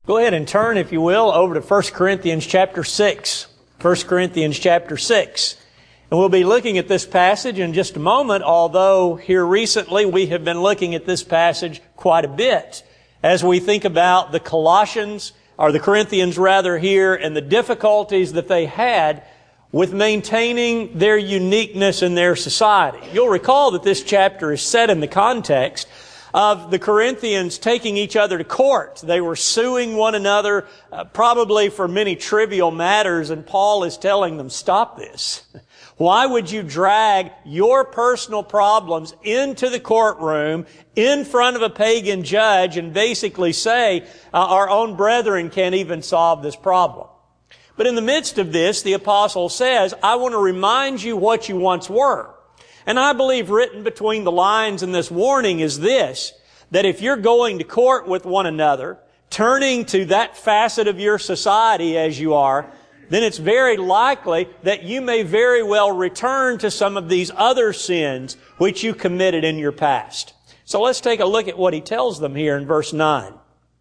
Go ahead and turn, if you will, over to 1 Corinthians chapter 6. 1 Corinthians chapter 6. And we'll be looking at this passage in just a moment, although here recently we have been looking at this passage quite a bit as we think about the Colossians, or the Corinthians rather here, and the difficulties that they had with maintaining their uniqueness in their society. You'll recall that this chapter is set in the context of the Corinthians taking each other to court. They were suing one another, probably for many trivial matters, and Paul is telling them, stop this. Why would you drag your personal problems into the courtroom in front of a pagan judge and basically say, our own brethren can't even solve this problem? But in the midst of this, the apostle says, I want to remind you what you once were. And I believe written between the lines in this warning is this, that if you're going to court with one another, turning to that facet of your society as you are, then it's very likely that you may very well return to some of these other sins which you committed in your past. So let's take a look at what he tells them here in verse 9.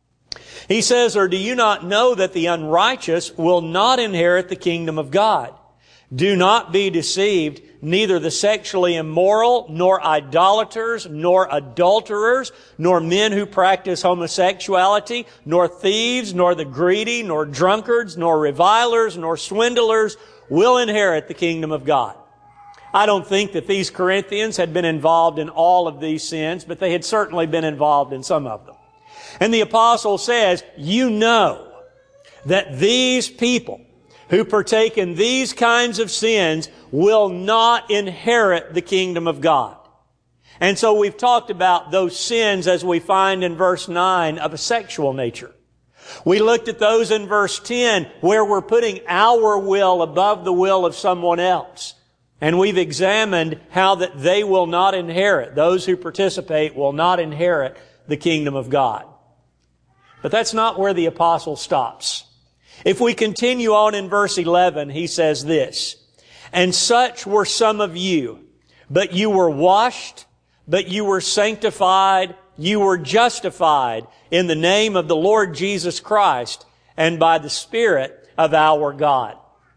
He says, or do you not know that the unrighteous will not inherit the kingdom of God? Do not be deceived. Neither the sexually immoral, nor idolaters, nor adulterers, nor men who practice homosexuality, nor thieves, nor the greedy, nor drunkards, nor revilers, nor swindlers will inherit the kingdom of God. I don't think that these Corinthians had been involved in all of these sins, but they had certainly been involved in some of them. And the apostle says, you know that these people who partake in these kinds of sins will not inherit the kingdom of God. And so we've talked about those sins as we find in verse 9 of a sexual nature. We looked at those in verse 10 where we're putting our will above the will of someone else. And we've examined how that they will not inherit, those who participate will not inherit the kingdom of God. But that's not where the apostle stops. If we continue on in verse 11, he says this, and such were some of you, but you were washed, but you were sanctified, you were justified in the name of the Lord Jesus Christ and by the Spirit of our God.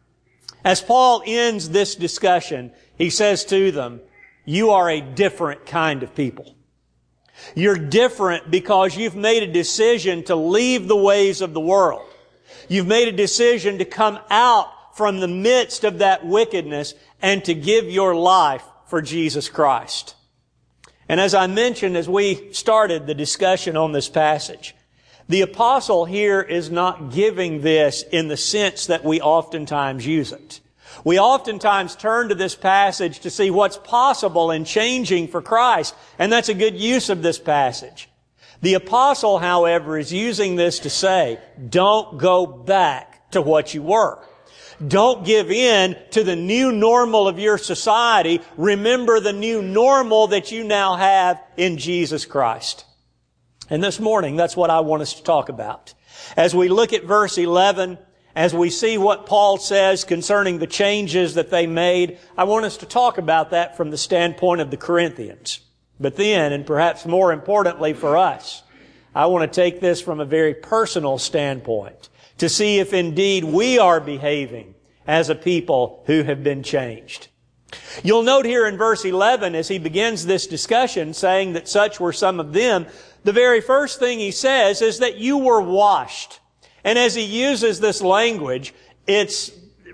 As Paul ends this discussion, he says to them, you are a different kind of people. You're different because you've made a decision to leave the ways of the world. You've made a decision to come out from the midst of that wickedness and to give your life for Jesus Christ. And as I mentioned as we started the discussion on this passage, the apostle here is not giving this in the sense that we oftentimes use it. We oftentimes turn to this passage to see what's possible in changing for Christ, and that's a good use of this passage. The apostle, however, is using this to say, don't go back to what you were. Don't give in to the new normal of your society. Remember the new normal that you now have in Jesus Christ. And this morning, that's what I want us to talk about. As we look at verse 11, as we see what Paul says concerning the changes that they made, I want us to talk about that from the standpoint of the Corinthians. But then, and perhaps more importantly for us, I want to take this from a very personal standpoint to see if indeed we are behaving as a people who have been changed. You'll note here in verse 11 as he begins this discussion saying that such were some of them, the very first thing he says is that you were washed. And as he uses this language, it's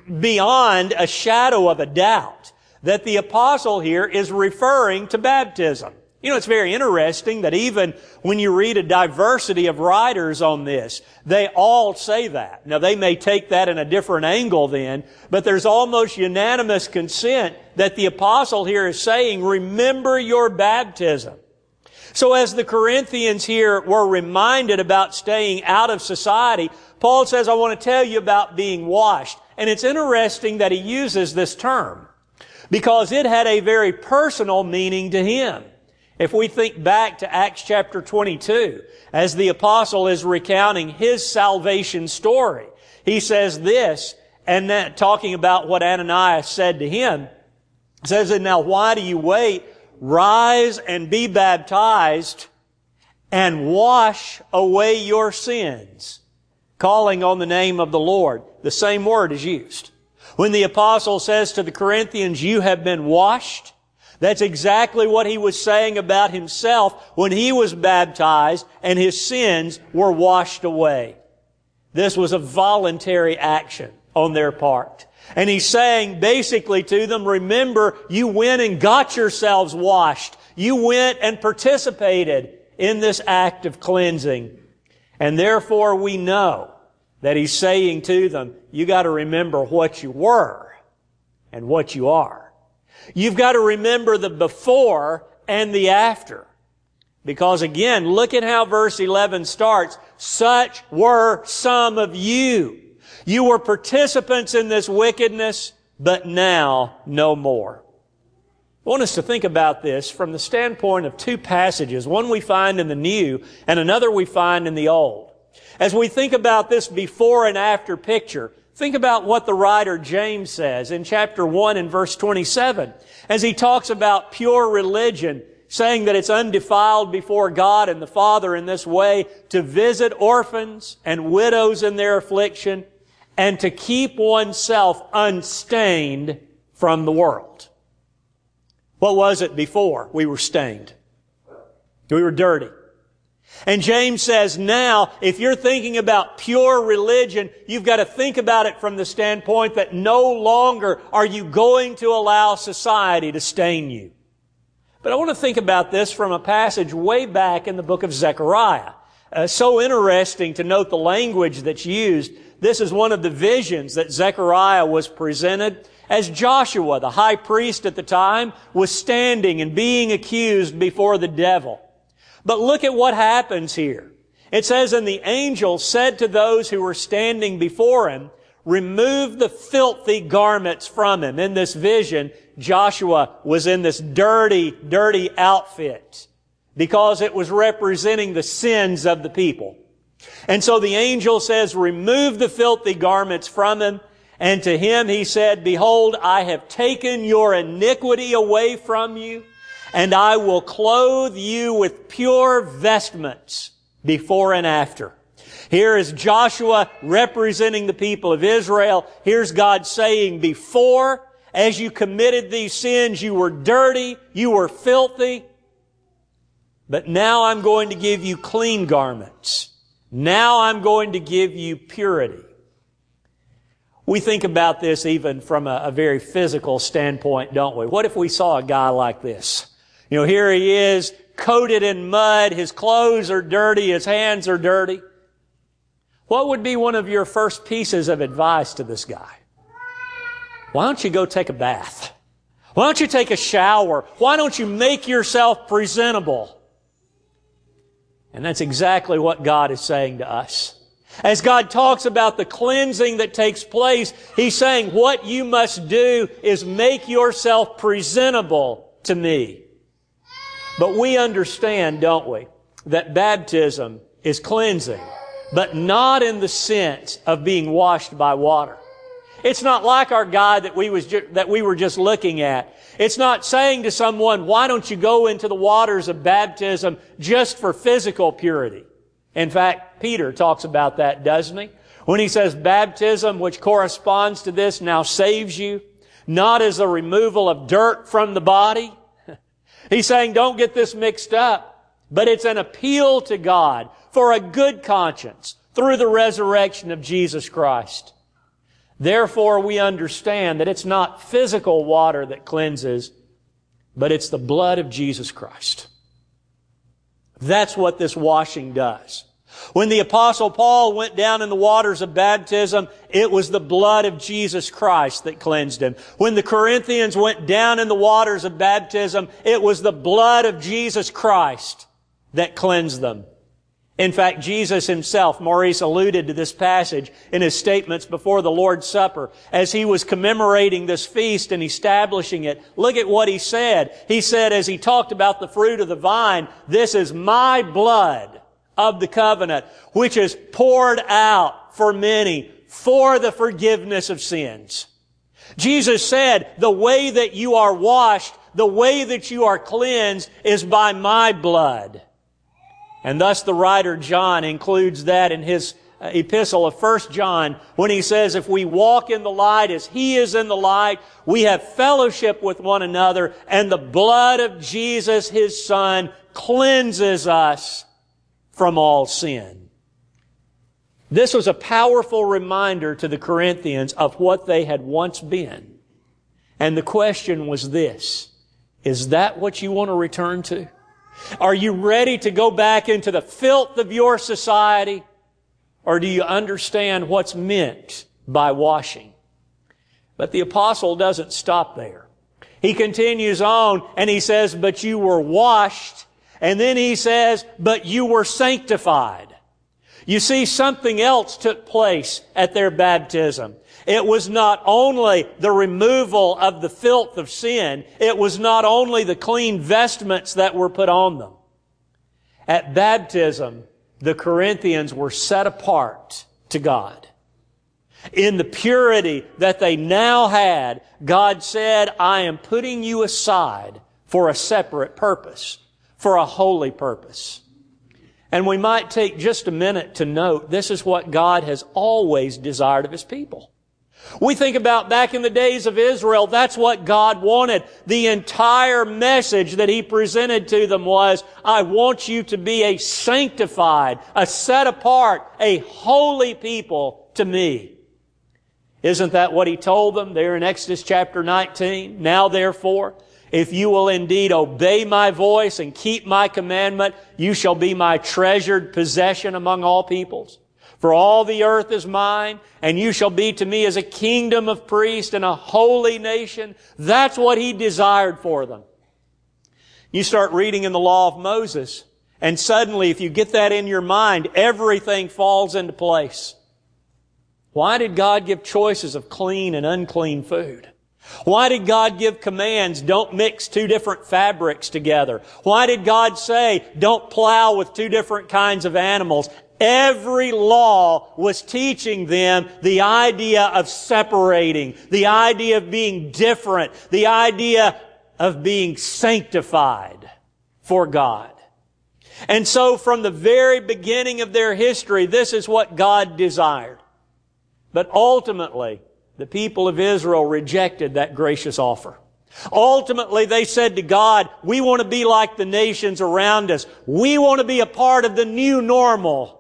beyond a shadow of a doubt that the apostle here is referring to baptism. You know, it's very interesting that even when you read a diversity of writers on this, they all say that. Now, they may take that in a different angle then, but there's almost unanimous consent that the apostle here is saying, remember your baptism. So as the Corinthians here were reminded about staying out of society, Paul says, I want to tell you about being washed. And it's interesting that he uses this term because it had a very personal meaning to him. If we think back to Acts chapter 22, as the apostle is recounting his salvation story, he says this, and that, talking about what Ananias said to him, says, and now why do you wait? Rise and be baptized and wash away your sins calling on the name of the Lord. The same word is used. When the apostle says to the Corinthians, you have been washed, that's exactly what he was saying about himself when he was baptized and his sins were washed away. This was a voluntary action on their part. And he's saying basically to them, remember, you went and got yourselves washed. You went and participated in this act of cleansing. And therefore we know that he's saying to them, you got to remember what you were and what you are. You've got to remember the before and the after. Because again, look at how verse 11 starts. Such were some of you. You were participants in this wickedness, but now no more. I want us to think about this from the standpoint of two passages. One we find in the New and another we find in the Old. As we think about this before and after picture, think about what the writer James says in chapter 1 and verse 27 as he talks about pure religion, saying that it's undefiled before God and the Father in this way to visit orphans and widows in their affliction and to keep oneself unstained from the world. What was it before? We were stained. We were dirty. And James says now, if you're thinking about pure religion, you've got to think about it from the standpoint that no longer are you going to allow society to stain you. But I want to think about this from a passage way back in the book of Zechariah. So interesting to note the language that's used. This is one of the visions that Zechariah was presented as Joshua, the high priest at the time, was standing and being accused before the devil. But look at what happens here. It says, and the angel said to those who were standing before him, remove the filthy garments from him. In this vision, Joshua was in this dirty outfit because it was representing the sins of the people. And so the angel says, remove the filthy garments from him. And to him he said, behold, I have taken your iniquity away from you, and I will clothe you with pure vestments before and after. Here is Joshua representing the people of Israel. Here's God saying, before, as you committed these sins, you were dirty, you were filthy, but now I'm going to give you clean garments. Now I'm going to give you purity. We think about this even from a very physical standpoint, don't we? What if we saw a guy like this? You know, here he is, coated in mud, his clothes are dirty, his hands are dirty. What would be one of your first pieces of advice to this guy? Why don't you go take a bath? Why don't you take a shower? Why don't you make yourself presentable? And that's exactly what God is saying to us. As God talks about the cleansing that takes place, He's saying what you must do is make yourself presentable to me. But we understand, don't we, that baptism is cleansing, but not in the sense of being washed by water. It's not like our guy that we were just looking at. It's not saying to someone, why don't you go into the waters of baptism just for physical purity? In fact, Peter talks about that, doesn't he? When he says baptism, which corresponds to this, now saves you, not as a removal of dirt from the body. He's saying don't get this mixed up, but it's an appeal to God for a good conscience through the resurrection of Jesus Christ. Therefore, we understand that it's not physical water that cleanses, but it's the blood of Jesus Christ. That's what this washing does. When the Apostle Paul went down in the waters of baptism, it was the blood of Jesus Christ that cleansed him. When the Corinthians went down in the waters of baptism, it was the blood of Jesus Christ that cleansed them. In fact, Jesus Himself, Maurice alluded to this passage in his statements before the Lord's Supper, as He was commemorating this feast and establishing it. Look at what He said. He said, as He talked about the fruit of the vine, this is my blood of the covenant, which is poured out for many for the forgiveness of sins. Jesus said, the way that you are washed, the way that you are cleansed is by my blood. And thus the writer John includes that in his epistle of 1 John when he says, if we walk in the light as He is in the light, we have fellowship with one another, and the blood of Jesus, His Son, cleanses us from all sin. This was a powerful reminder to the Corinthians of what they had once been. And the question was this: is that what you want to return to? Are you ready to go back into the filth of your society? Or do you understand what's meant by washing? But the apostle doesn't stop there. He continues on and he says, but you were washed. And then he says, but you were sanctified. You see, something else took place at their baptism. It was not only the removal of the filth of sin. It was not only the clean vestments that were put on them. At baptism, the Corinthians were set apart to God. In the purity that they now had, God said, I am putting you aside for a separate purpose, for a holy purpose. And we might take just a minute to note, this is what God has always desired of His people. We think about back in the days of Israel, that's what God wanted. The entire message that He presented to them was, I want you to be a sanctified, a set apart, a holy people to me. Isn't that what He told them there in Exodus chapter 19? Now therefore, if you will indeed obey my voice and keep my commandment, you shall be my treasured possession among all peoples. For all the earth is mine, and you shall be to me as a kingdom of priests and a holy nation. That's what He desired for them. You start reading in the law of Moses, and suddenly, if you get that in your mind, everything falls into place. Why did God give choices of clean and unclean food? Why did God give commands, don't mix two different fabrics together? Why did God say, don't plow with two different kinds of animals? Every law was teaching them the idea of separating, the idea of being different, the idea of being sanctified for God. And so from the very beginning of their history, this is what God desired. But ultimately, the people of Israel rejected that gracious offer. Ultimately, they said to God, we want to be like the nations around us. We want to be a part of the new normal.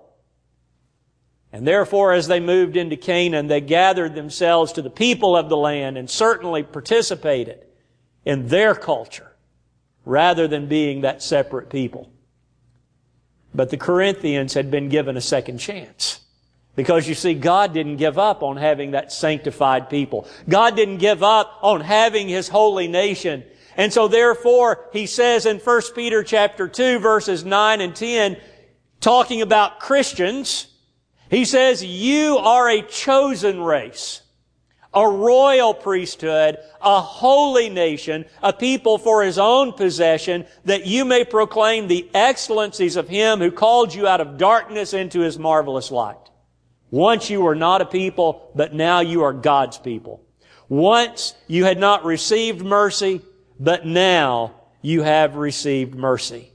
And therefore, as they moved into Canaan, they gathered themselves to the people of the land and certainly participated in their culture rather than being that separate people. But the Corinthians had been given a second chance. Because you see, God didn't give up on having that sanctified people. God didn't give up on having His holy nation. And so therefore, He says in 1 Peter chapter 2, verses 9 and 10, talking about Christians, He says, you are a chosen race, a royal priesthood, a holy nation, a people for His own possession, that you may proclaim the excellencies of Him who called you out of darkness into His marvelous light. Once you were not a people, but now you are God's people. Once you had not received mercy, but now you have received mercy.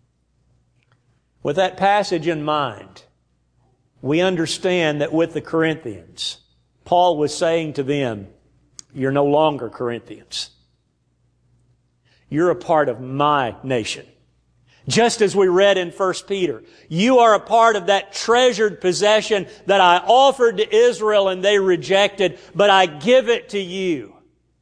With that passage in mind, we understand that with the Corinthians, Paul was saying to them, you're no longer Corinthians. You're a part of my nation. Just as we read in 1 Peter, you are a part of that treasured possession that I offered to Israel and they rejected, but I give it to you.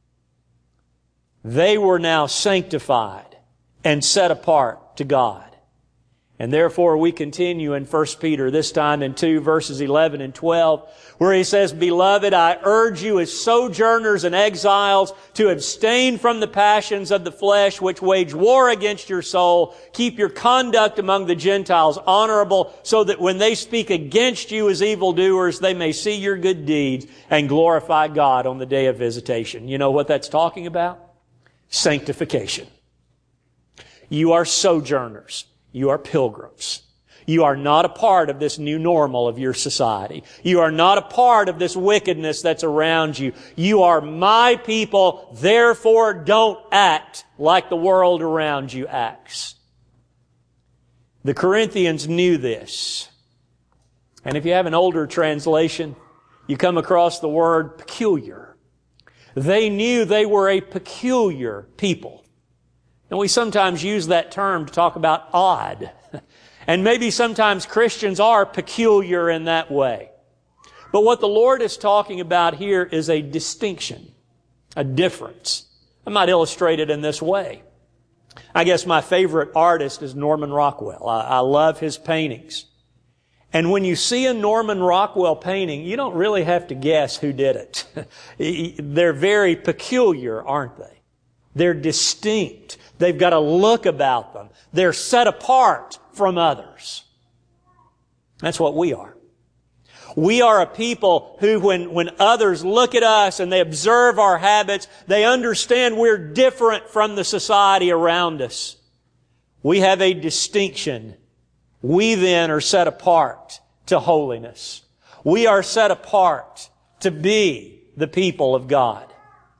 They were now sanctified and set apart to God. And therefore we continue in 1 Peter, this time in 2 verses 11 and 12, where he says, Beloved, I urge you as sojourners and exiles to abstain from the passions of the flesh which wage war against your soul. Keep your conduct among the Gentiles honorable, so that when they speak against you as evildoers, they may see your good deeds and glorify God on the day of visitation. You know what that's talking about? Sanctification. You are sojourners. You are pilgrims. You are not a part of this new normal of your society. You are not a part of this wickedness that's around you. You are my people, therefore don't act like the world around you acts. The Corinthians knew this. And if you have an older translation, you come across the word peculiar. They knew they were a peculiar people. And we sometimes use that term to talk about odd. And maybe sometimes Christians are peculiar in that way. But what the Lord is talking about here is a distinction, a difference. I might illustrate it in this way. I guess my favorite artist is Norman Rockwell. I love his paintings. And when you see a Norman Rockwell painting, you don't really have to guess who did it. They're very peculiar, aren't they? They're distinct. They've got a look about them. They're set apart from others. That's what we are. We are a people who, when others look at us and they observe our habits, they understand we're different from the society around us. We have a distinction. We then are set apart to holiness. We are set apart to be the people of God.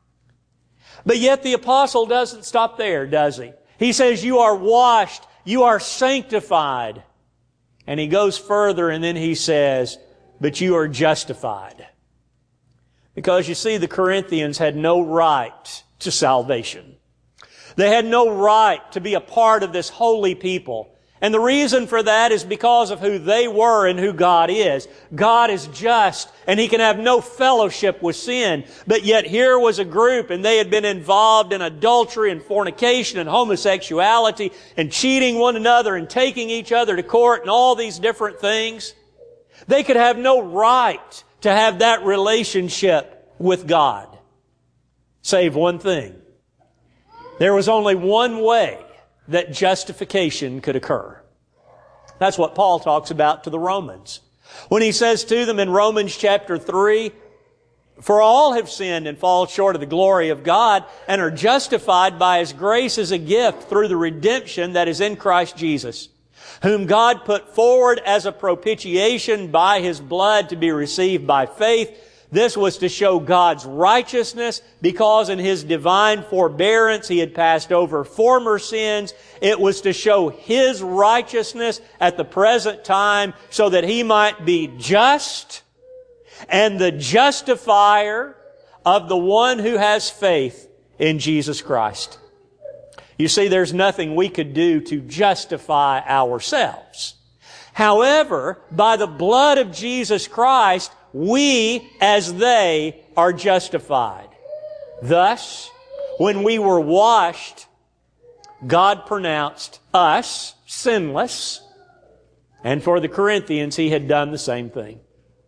But yet the apostle doesn't stop there, does he? He says, you are washed, you are sanctified. And he goes further and then he says, but you are justified. Because you see, the Corinthians had no right to salvation. They had no right to be a part of this holy people. And the reason for that is because of who they were and who God is. God is just, and He can have no fellowship with sin. But yet here was a group, and they had been involved in adultery and fornication and homosexuality and cheating one another and taking each other to court and all these different things. They could have no right to have that relationship with God, save one thing. There was only one way that justification could occur. That's what Paul talks about to the Romans. When he says to them in Romans chapter 3, for all have sinned and fall short of the glory of God and are justified by His grace as a gift through the redemption that is in Christ Jesus, whom God put forward as a propitiation by His blood to be received by faith. This was to show God's righteousness, because in His divine forbearance He had passed over former sins. It was to show His righteousness at the present time, so that He might be just and the justifier of the one who has faith in Jesus Christ. You see, there's nothing we could do to justify ourselves. However, by the blood of Jesus Christ, we, as they, are justified. Thus, when we were washed, God pronounced us sinless, and for the Corinthians, He had done the same thing.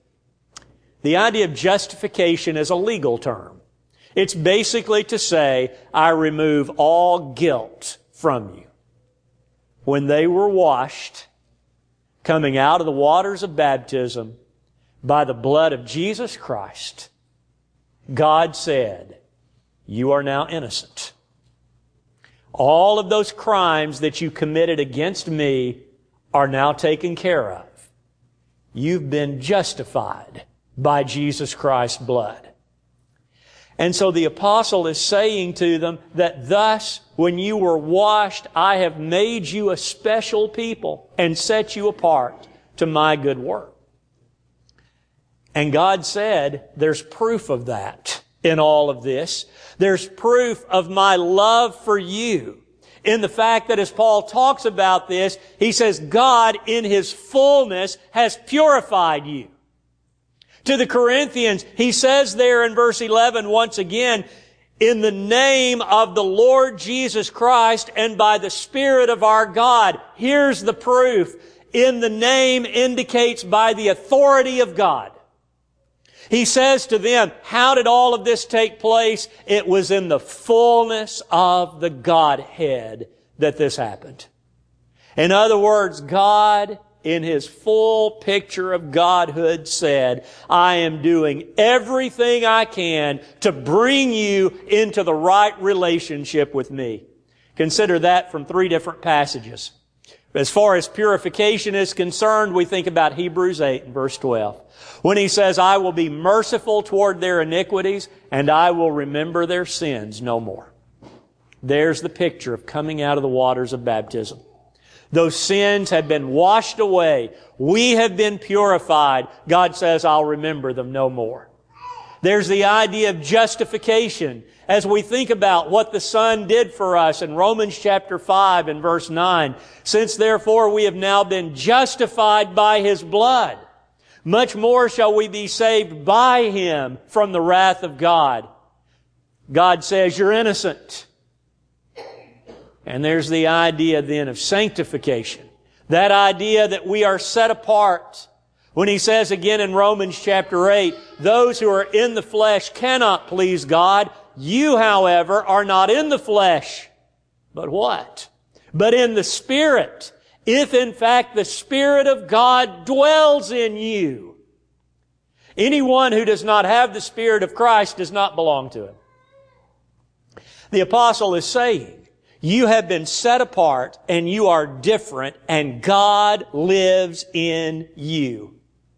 The idea of justification is a legal term. It's basically to say, I remove all guilt from you. When they were washed, coming out of the waters of baptism, by the blood of Jesus Christ, God said, you are now innocent. All of those crimes that you committed against me are now taken care of. You've been justified by Jesus Christ's blood. And so the apostle is saying to them that thus, when you were washed, I have made you a special people and set you apart to my good work. And God said, there's proof of that in all of this. There's proof of my love for you in the fact that as Paul talks about this, he says, God in His fullness has purified you. To the Corinthians, he says there in verse 11 once again, in the name of the Lord Jesus Christ and by the Spirit of our God. Here's the proof. In the name indicates by the authority of God. He says to them, how did all of this take place? It was in the fullness of the Godhead that this happened. In other words, God, in His full picture of Godhood, said, I am doing everything I can to bring you into the right relationship with me. Consider that from 3 different passages. As far as purification is concerned, we think about Hebrews 8 and verse 12. When he says, I will be merciful toward their iniquities, and I will remember their sins no more. There's the picture of coming out of the waters of baptism. Those sins have been washed away. We have been purified. God says, I'll remember them no more. There's the idea of justification. As we think about what the Son did for us in Romans chapter 5 and verse 9, since therefore we have now been justified by His blood, much more shall we be saved by Him from the wrath of God. God says, you're innocent. And there's the idea then of sanctification. That idea that we are set apart. When He says again in Romans chapter 8, those who are in the flesh cannot please God. You, however, are not in the flesh. But what? But in the Spirit. If in fact the Spirit of God dwells in you. Anyone who does not have the Spirit of Christ does not belong to Him. The apostle is saying, you have been set apart and you are different and God lives in you.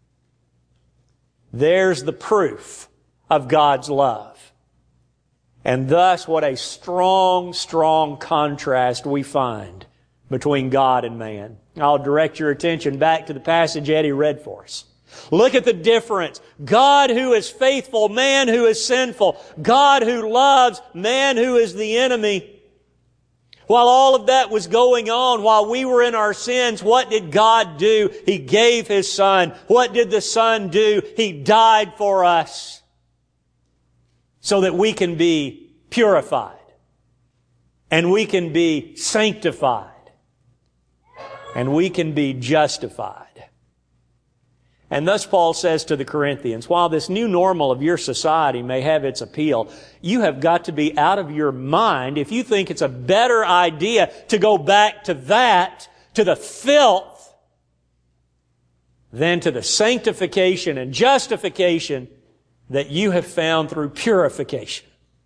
There's the proof of God's love. And thus what a strong, strong contrast we find between God and man. I'll direct your attention back to the passage Eddie read for us. Look at the difference. God who is faithful, man who is sinful. God who loves, man who is the enemy. While all of that was going on, while we were in our sins, what did God do? He gave His Son. What did the Son do? He died for us so that we can be purified and we can be sanctified and we can be justified. And thus Paul says to the Corinthians, while this new normal of your society may have its appeal, you have got to be out of your mind if you think it's a better idea to go back to that, to the filth, than to the sanctification and justification that you have found through purification.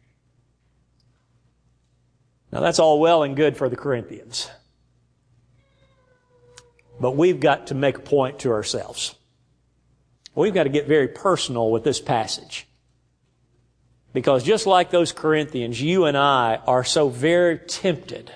Now that's all well and good for the Corinthians. But we've got to make a point to ourselves. We've got to get very personal with this passage. Because just like those Corinthians, you and I are so very tempted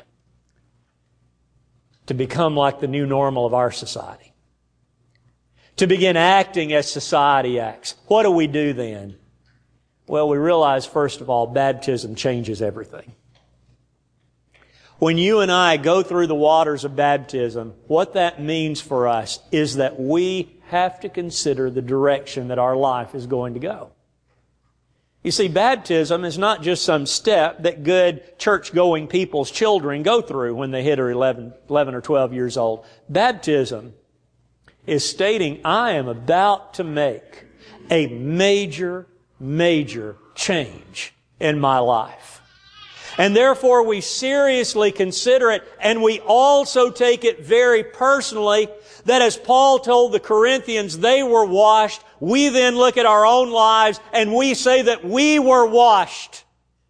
to become like the new normal of our society. To begin acting as society acts. What do we do then? Well, we realize, first of all, baptism changes everything. When you and I go through the waters of baptism, what that means for us is that we have to consider the direction that our life is going to go. You see, baptism is not just some step that good church-going people's children go through when they hit 11 or 12 years old. Baptism is stating, I am about to make a major, major change in my life. And therefore we seriously consider it, and we also take it very personally that as Paul told the Corinthians they were washed, we then look at our own lives and we say that we were washed.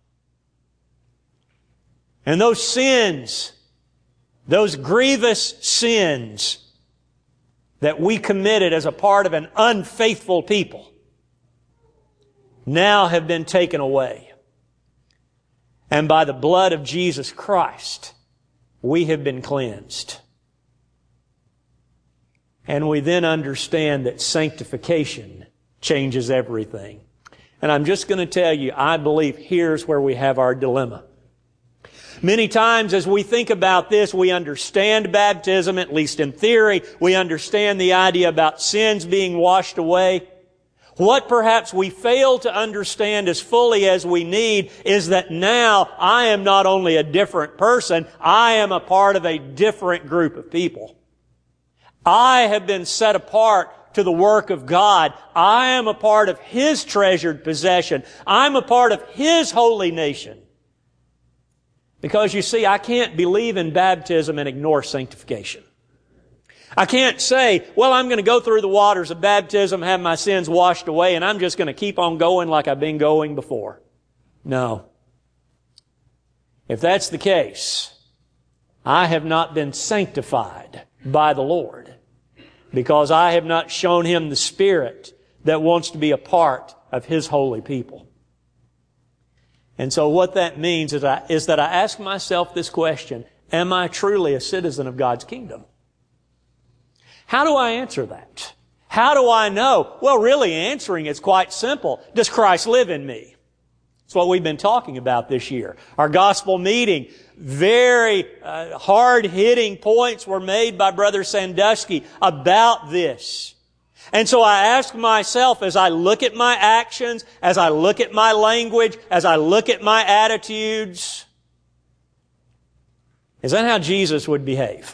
And those sins, those grievous sins that we committed as a part of an unfaithful people, now have been taken away. And by the blood of Jesus Christ, we have been cleansed. And we then understand that sanctification changes everything. And I'm just going to tell you, I believe here's where we have our dilemma. Many times as we think about this, we understand baptism, at least in theory. We understand the idea about sins being washed away. What perhaps we fail to understand as fully as we need is that now I am not only a different person, I am a part of a different group of people. I have been set apart to the work of God. I am a part of His treasured possession. I'm a part of His holy nation. Because you see, I can't believe in baptism and ignore sanctification. I can't say, well, I'm going to go through the waters of baptism, have my sins washed away, and I'm just going to keep on going like I've been going before. No. If that's the case, I have not been sanctified by the Lord because I have not shown Him the Spirit that wants to be a part of His holy people. And so what that means is that I ask myself this question, Am I truly a citizen of God's kingdom? How do I answer that? How do I know? Well, really answering it's quite simple. Does Christ live in me? That's what we've been talking about this year. Our gospel meeting, very hard-hitting points were made by Brother Sandusky about this. And so I ask myself, as I look at my actions, as I look at my language, as I look at my attitudes, is that how Jesus would behave?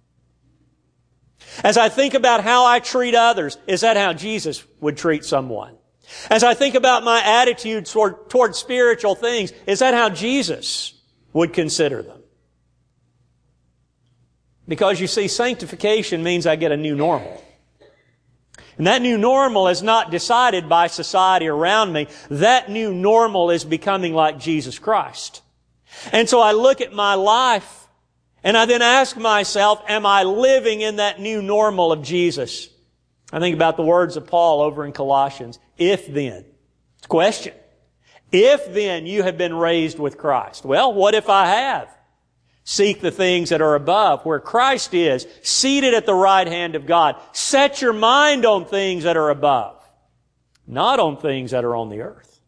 As I think about how I treat others, is that how Jesus would treat someone? As I think about my attitude toward spiritual things, is that how Jesus would consider them? Because you see, sanctification means I get a new normal. And that new normal is not decided by society around me. That new normal is becoming like Jesus Christ. And so I look at my life and I then ask myself, am I living in that new normal of Jesus? I think about the words of Paul over in Colossians. If then, it's a question. If then you have been raised with Christ. Well, what if I have? Seek the things that are above, where Christ is, seated at the right hand of God. Set your mind on things that are above, not on things that are on the earth.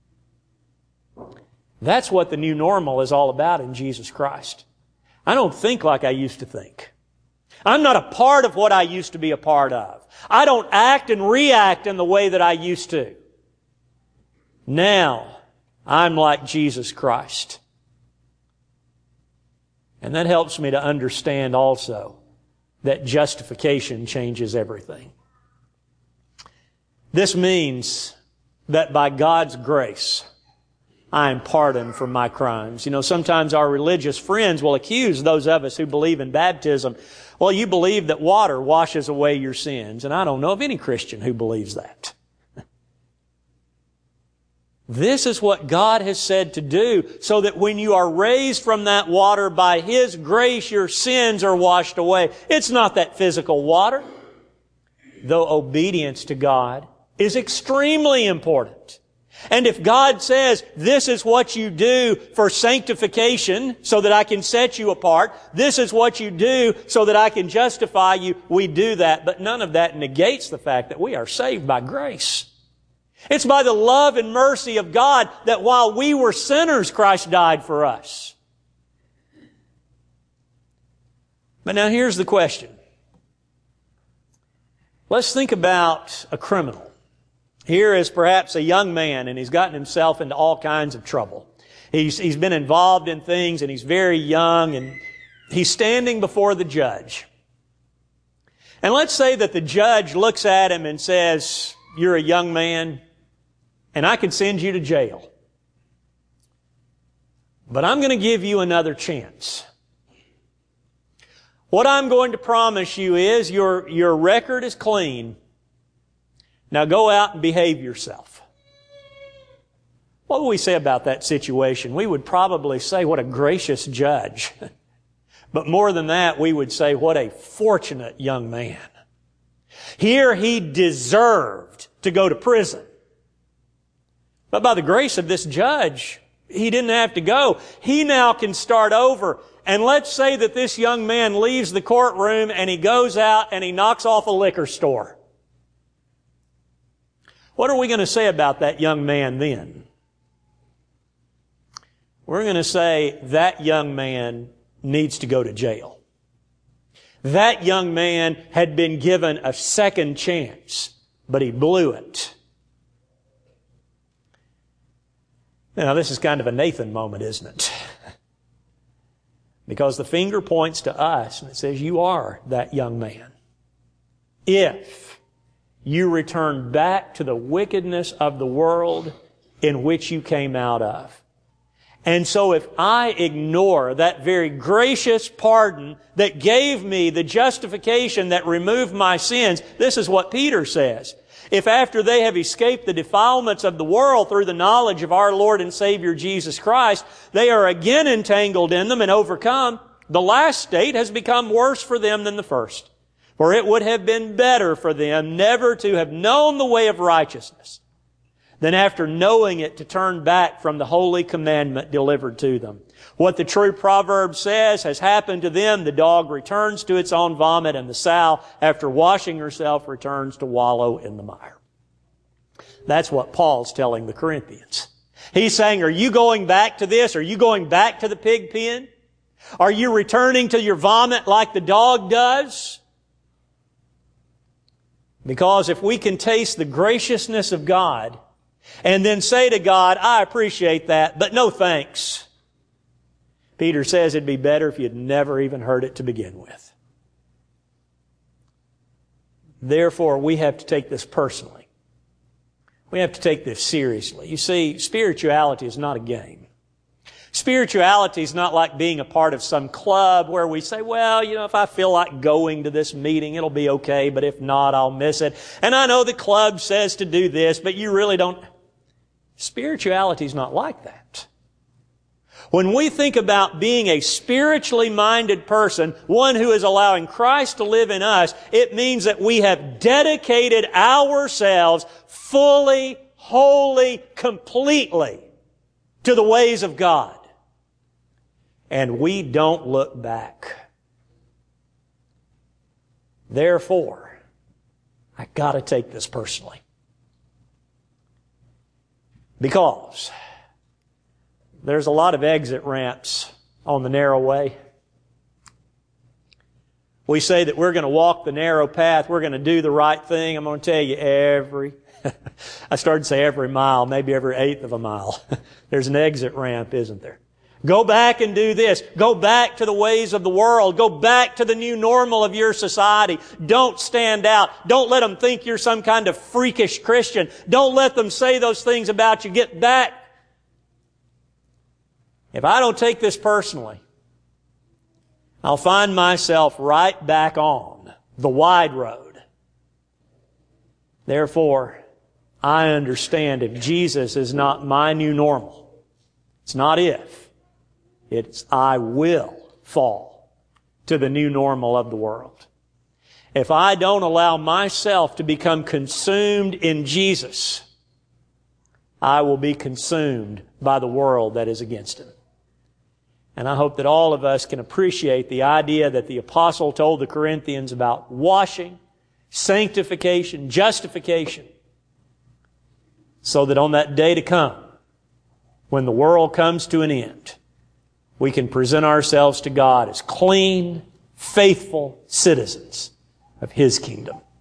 That's what the new normal is all about in Jesus Christ. I don't think like I used to think. I'm not a part of what I used to be a part of. I don't act and react in the way that I used to. Now, I'm like Jesus Christ. And that helps me to understand also that justification changes everything. This means that by God's grace, I am pardoned from my crimes. You know, sometimes our religious friends will accuse those of us who believe in baptism. Well, you believe that water washes away your sins. And I don't know of any Christian who believes that. This is what God has said to do, so that when you are raised from that water by His grace, your sins are washed away. It's not that physical water. Though obedience to God is extremely important. And if God says, this is what you do for sanctification so that I can set you apart, this is what you do so that I can justify you, we do that. But none of that negates the fact that we are saved by grace. It's by the love and mercy of God that while we were sinners, Christ died for us. But now here's the question. Let's think about a criminal. Here is perhaps a young man, and he's gotten himself into all kinds of trouble. He's been involved in things, and he's very young, and he's standing before the judge. And let's say that the judge looks at him and says, you're a young man, and I can send you to jail. But I'm going to give you another chance. What I'm going to promise you is your record is clean. Now go out and behave yourself. What would we say about that situation? We would probably say, what a gracious judge. But more than that, we would say, what a fortunate young man. Here he deserved to go to prison. But by the grace of this judge, he didn't have to go. He now can start over. And let's say that this young man leaves the courtroom and he goes out and he knocks off a liquor store. What are we going to say about that young man then? We're going to say that young man needs to go to jail. That young man had been given a second chance, but he blew it. Now, this is kind of a Nathan moment, isn't it? Because the finger points to us and it says, you are that young man. If you return back to the wickedness of the world in which you came out of. And so if I ignore that very gracious pardon that gave me the justification that removed my sins, this is what Peter says. If after they have escaped the defilements of the world through the knowledge of our Lord and Savior Jesus Christ, they are again entangled in them and overcome, the last state has become worse for them than the first. For it would have been better for them never to have known the way of righteousness than after knowing it to turn back from the holy commandment delivered to them. What the true proverb says has happened to them. The dog returns to its own vomit, and the sow, after washing herself, returns to wallow in the mire. That's what Paul's telling the Corinthians. He's saying, are you going back to this? Are you going back to the pig pen? Are you returning to your vomit like the dog does? Because if we can taste the graciousness of God and then say to God, I appreciate that, but no thanks, Peter says it'd be better if you'd never even heard it to begin with. Therefore, we have to take this personally. We have to take this seriously. You see, spirituality is not a game. Spirituality is not like being a part of some club where we say, well, if I feel like going to this meeting, it'll be okay, but if not, I'll miss it. And I know the club says to do this, but you really don't. Spirituality is not like that. When we think about being a spiritually minded person, one who is allowing Christ to live in us, it means that we have dedicated ourselves fully, wholly, completely to the ways of God. And we don't look back. Therefore, I got to take this personally. Because there's a lot of exit ramps on the narrow way. We say that we're going to walk the narrow path, we're going to do the right thing. I'm going to tell you I started to say every mile, maybe every eighth of a mile. There's an exit ramp, isn't there? Go back and do this. Go back to the ways of the world. Go back to the new normal of your society. Don't stand out. Don't let them think you're some kind of freakish Christian. Don't let them say those things about you. Get back. If I don't take this personally, I'll find myself right back on the wide road. Therefore, I understand if Jesus is not my new normal, it's not if, it's I will fall to the new normal of the world. If I don't allow myself to become consumed in Jesus, I will be consumed by the world that is against Him. And I hope that all of us can appreciate the idea that the apostle told the Corinthians about washing, sanctification, justification, so that on that day to come, when the world comes to an end, we can present ourselves to God as clean, faithful citizens of His kingdom.